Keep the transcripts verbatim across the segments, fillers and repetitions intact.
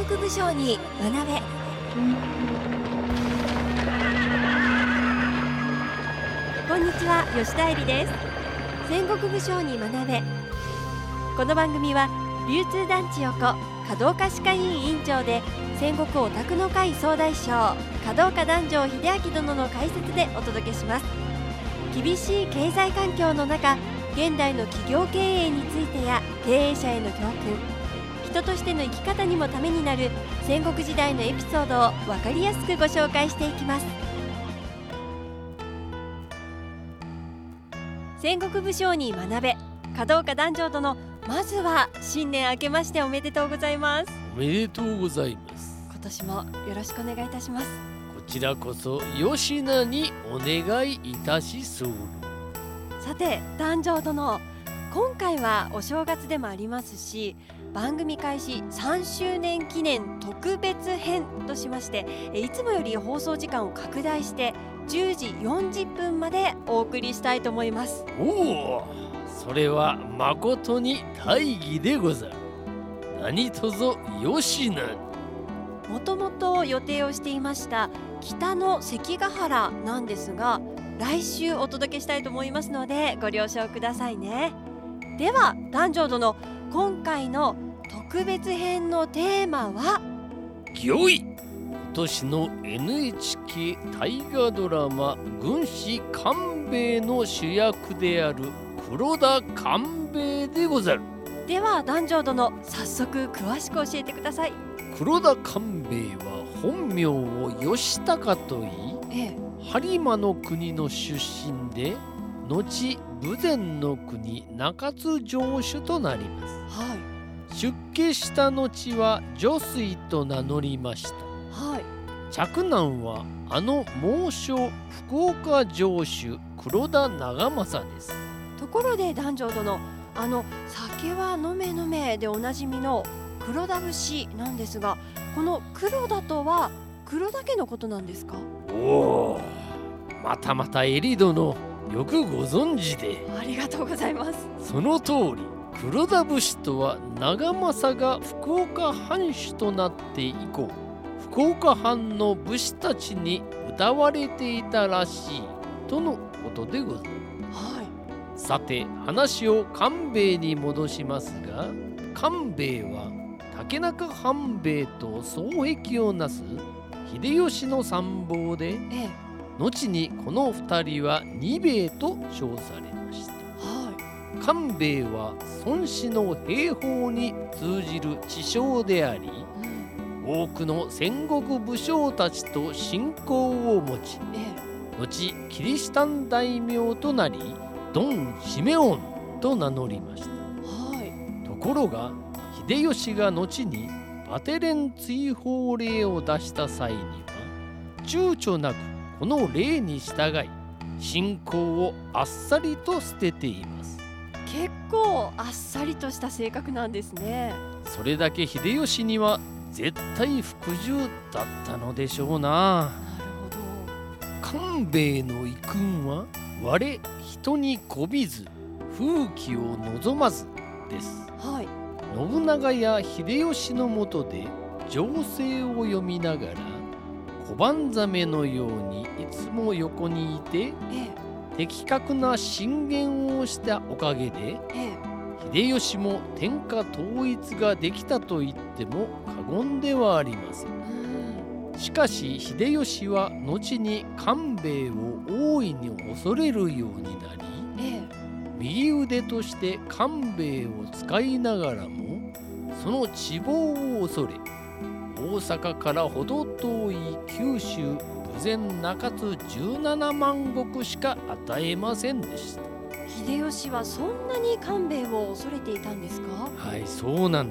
国武将に学べ。こんにちは、吉田恵里です。戦国武将に学べ。この番組は流通団地横華道家歯科医院院長で戦国オタクの会総大将華道家壇上秀明殿の解説でお届けします。厳しい経済環境の中、現代の企業経営についてや経営者への教訓、人としての生き方にもためになる戦国時代のエピソードを分かりやすくご紹介していきます。戦国武将に学べ、華道家壇上殿、まずは新年明けましておめでとうございます。 おめでとうございます。 今年もよろしくお願いいたします。 こちらこそ吉名にお願いいたしそう。 さて壇上殿、今回はお正月でもありますし、番組開始さんしゅうねん記念特別編としまして、いつもより放送時間を拡大してじゅうじよんじゅっぷんまでお送りしたいと思います。 おお、それは誠に大義でござる。何とぞ吉名に。 もともと予定をしていました北の関ヶ原なんですが、来週お届けしたいと思いますのでご了承くださいね。では壇上殿、今回の特別編のテーマはぎょい。今年の エヌエイチケー 大河ドラマ軍師官兵衛の主役である黒田官兵衛でござる。 では壇上殿、早速詳しく教えてください。 黒田官兵衛は本名を義高といい、 ええ、 播磨の国の出身で、後豊前の国中津城主となります。 はい、 出家した後は女水と名乗りました。 はい、 嫡男はあの猛将福岡城主黒田長政です。 ところで壇上殿、あの酒は飲め飲めでおなじみの黒田節なんですが、この黒田とは黒田家のことなんですか？ おお、またまたエリ殿、よくご存知で。 ありがとうございます。 その通り、黒田節とは長政が福岡藩主となって以降、福岡藩の武士たちに歌われていたらしいとのことでござる。 はい、 さて話を官兵衛に戻しますが、官兵衛は竹中半兵衛と双璧をなす秀吉の参謀で、 ええ、 後にこの二人は二兵衛と称されました。 はい、 官兵衛は孫子の兵法に通じる知将であり、 うん、 多くの戦国武将たちと親交を持ち、 え後キリシタン大名となりドン・シメオンと名乗りました。 え、はい、 ところが秀吉が後にバテレン追放令を出した際には、躊躇なくこの令に従い信仰をあっさりと捨てています。 結構あっさりとした性格なんですね。 それだけ秀吉には絶対服従だったのでしょうな。 なるほど。 官兵衛の遺訓は我人に媚びず風紀を望まずです。 はい、 信長や秀吉のもとで情勢を読みながら小判ザメのようにいつも横にいて、 ええ、 的確な進言をしたおかげで、 ええ、 秀吉も天下統一ができたと言っても過言ではありません。 うん、 しかし秀吉は後に官兵衛を大いに恐れるようになり、 ええ、 右腕として官兵衛を使いながらも、その地望を恐れ、大阪からほど遠い九州豊前中津じゅうななまんごくしか与えませんでした。 秀吉はそんなに官兵衛を恐れていたんですか？ はい、そうなんです。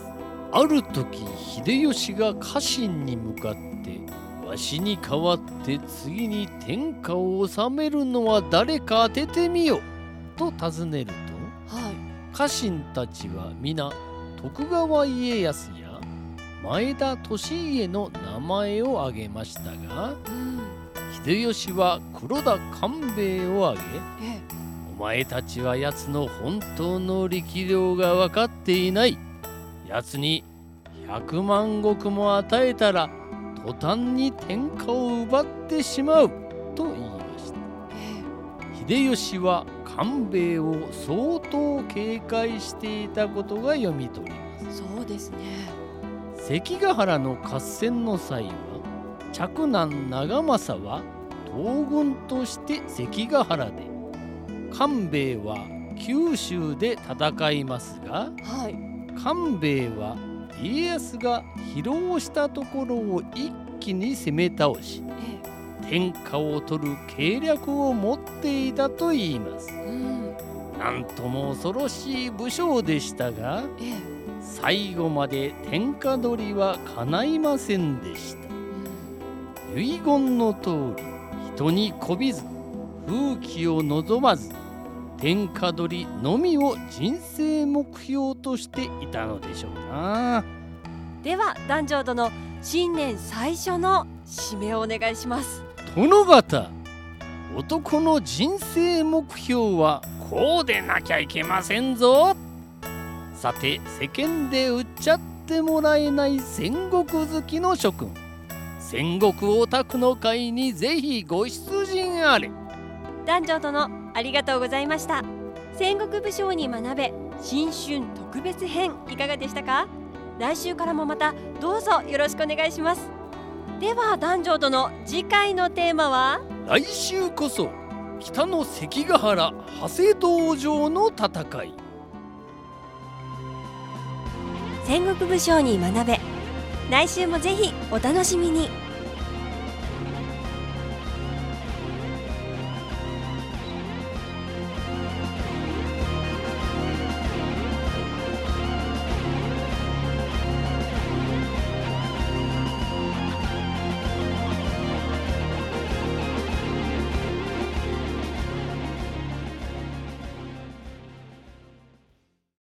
ある時秀吉が家臣に向かって、わしに代わって次に天下を治めるのは誰か当ててみよと尋ねると、 はい、 家臣たちは皆徳川家康や前田利家の名前を挙げましたが、 うん、 秀吉は黒田官兵衛を挙げ、 ええ、 お前たちは奴の本当の力量が分かっていない。奴に百万石も与えたら途端に天下を奪ってしまうと言いました。秀吉は官兵衛を相当警戒していたことが読み取ります。 そうですね。 関ヶ原の合戦の際は、嫡男長政は東軍として関ヶ原で、官兵衛は九州で戦いますが、 はい、 官兵衛は家康が疲労したところを一気に攻め倒し、ええ、天下を取る計略を持っていたといいます。うん、なんとも恐ろしい武将でしたが、ええ、最後まで天下取りは叶いませんでした。うん、遺言の通り、人に媚びず風紀を望まず、天下取りのみを人生目標としていたのでしょうな。 では壇上殿、新年最初の締めをお願いします。 殿方、男の人生目標はこうでなきゃいけませんぞ。さて、世間で売っちゃってもらえない戦国好きの諸君、戦国オタクの会にぜひご出陣あれ。 壇上殿、ありがとうございました。戦国武将に学べ新春特別編、いかがでしたか？来週からもまたどうぞよろしくお願いします。では壇上殿、次回のテーマは？ 来週こそ北の関ヶ原長谷道場の戦い。 戦国武将に学べ、来週もぜひお楽しみに。